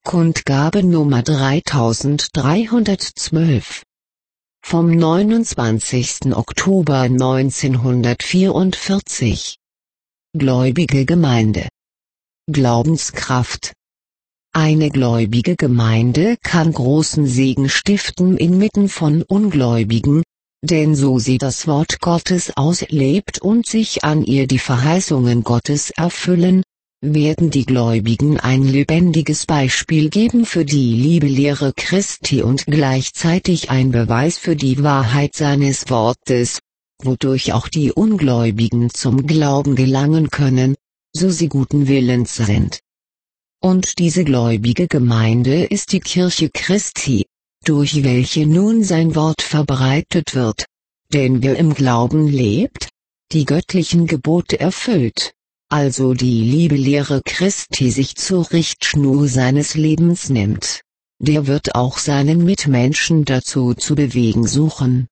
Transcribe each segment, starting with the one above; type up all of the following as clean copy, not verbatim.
Kundgabe Nummer 3312 vom 29. Oktober 1944. Gläubige Gemeinde. Glaubenskraft. Eine gläubige Gemeinde kann großen Segen stiften inmitten von Ungläubigen, denn so sie das Wort Gottes auslebt und sich an ihr die Verheißungen Gottes erfüllen, werden die Gläubigen ein lebendiges Beispiel geben für die Liebelehre Christi und gleichzeitig ein Beweis für die Wahrheit seines Wortes, wodurch auch die Ungläubigen zum Glauben gelangen können, so sie guten Willens sind. Und diese gläubige Gemeinde ist die Kirche Christi, durch welche nun sein Wort verbreitet wird, denn wer im Glauben lebt, die göttlichen Gebote erfüllt, also die Liebelehre Christi sich zur Richtschnur seines Lebens nimmt, der wird auch seinen Mitmenschen dazu zu bewegen suchen.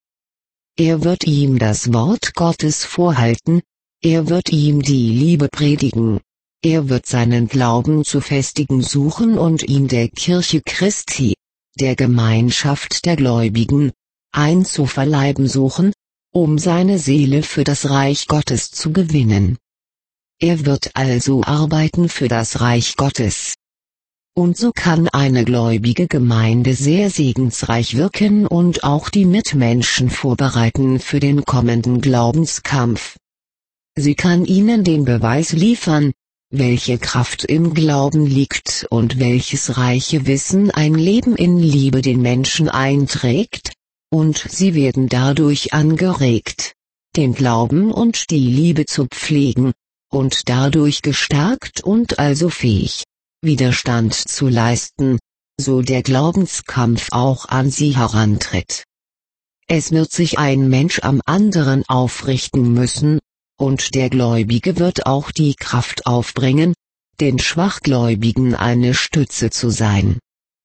Er wird ihm das Wort Gottes vorhalten, er wird ihm die Liebe predigen, er wird seinen Glauben zu festigen suchen und ihn der Kirche Christi, der Gemeinschaft der Gläubigen, einzuverleiben suchen, um seine Seele für das Reich Gottes zu gewinnen. Er wird also arbeiten für das Reich Gottes. Und so kann eine gläubige Gemeinde sehr segensreich wirken und auch die Mitmenschen vorbereiten für den kommenden Glaubenskampf. Sie kann ihnen den Beweis liefern, welche Kraft im Glauben liegt und welches reiche Wissen ein Leben in Liebe den Menschen einträgt, und sie werden dadurch angeregt, den Glauben und die Liebe zu pflegen, und dadurch gestärkt und also fähig, Widerstand zu leisten, so der Glaubenskampf auch an sie herantritt. Es wird sich ein Mensch am anderen aufrichten müssen, und der Gläubige wird auch die Kraft aufbringen, den Schwachgläubigen eine Stütze zu sein.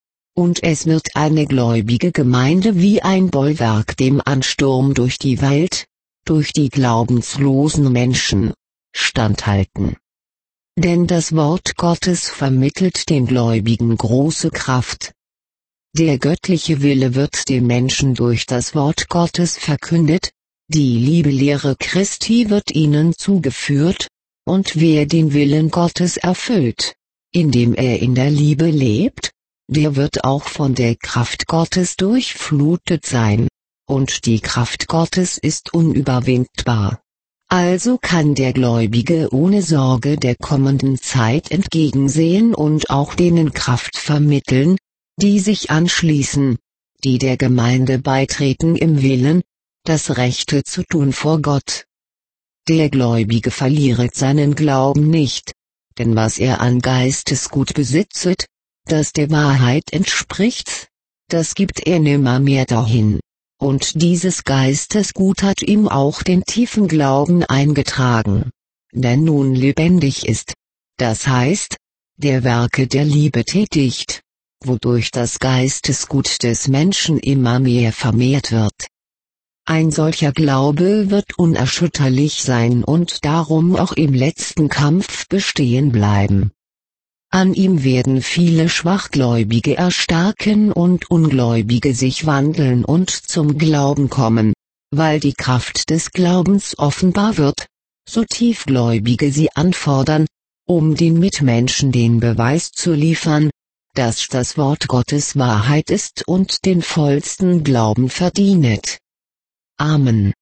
Und es wird eine gläubige Gemeinde wie ein Bollwerk dem Ansturm durch die Welt, durch die glaubenslosen Menschen, standhalten. Denn das Wort Gottes vermittelt den Gläubigen große Kraft. Der göttliche Wille wird dem Menschen durch das Wort Gottes verkündet, die Liebelehre Christi wird ihnen zugeführt, und wer den Willen Gottes erfüllt, indem er in der Liebe lebt, der wird auch von der Kraft Gottes durchflutet sein, und die Kraft Gottes ist unüberwindbar. Also kann der Gläubige ohne Sorge der kommenden Zeit entgegensehen und auch denen Kraft vermitteln, die sich anschließen, die der Gemeinde beitreten im Willen, das Rechte zu tun vor Gott. Der Gläubige verliert seinen Glauben nicht, denn was er an Geistesgut besitzet, das der Wahrheit entspricht, das gibt er nimmermehr dahin. Und dieses Geistesgut hat ihm auch den tiefen Glauben eingetragen, der nun lebendig ist, das heißt, der Werke der Liebe tätigt, wodurch das Geistesgut des Menschen immer mehr vermehrt wird. Ein solcher Glaube wird unerschütterlich sein und darum auch im letzten Kampf bestehen bleiben. An ihm werden viele Schwachgläubige erstarken und Ungläubige sich wandeln und zum Glauben kommen, weil die Kraft des Glaubens offenbar wird, so Tiefgläubige sie anfordern, um den Mitmenschen den Beweis zu liefern, dass das Wort Gottes Wahrheit ist und den vollsten Glauben verdient. Amen.